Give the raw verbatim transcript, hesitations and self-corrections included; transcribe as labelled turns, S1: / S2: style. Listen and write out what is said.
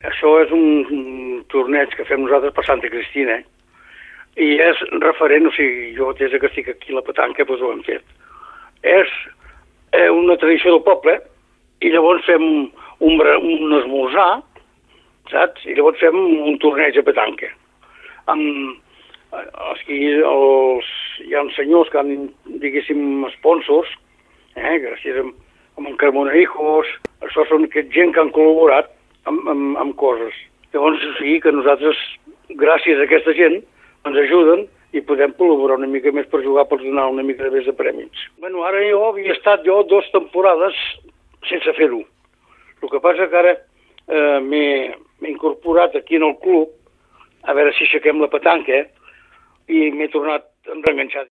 S1: Això és un, un torneig que fem nosaltres per Santa Cristina, i és referent, o sigui, jo des que estic aquí a la petanca, doncs ho hem fet. És eh, una tradició del poble, i llavors fem un, un esmorzar, saps? I llavors fem un torneig de petanca. Amb, aquí els, hi ha uns senyors que han, diguéssim, sponsors, eh, gràcies a, amb en Carmonejos, això són gent que han col·laborat amb, amb, amb coses. Llavors, o sigui que nosaltres, gràcies a aquesta gent, ens ajuden i podem col·laborar una mica més per jugar, per donar una mica més de prèmits. Bueno, ara jo havia estat jo dues temporades sense fer-ho. El que passa que ara eh, m'he incorporat aquí en el club, a veure si aixequem la petanca, i m'he tornat enganxat.